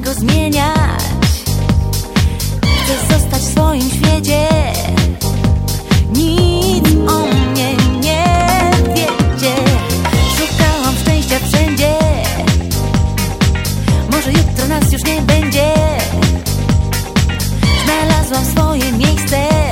go zmieniać. Chcę zostać w swoim świecie. Nic o mnie nie wiecie. Szukałam szczęścia wszędzie. Może jutro nas już nie będzie. Znalazłam swoje miejsce.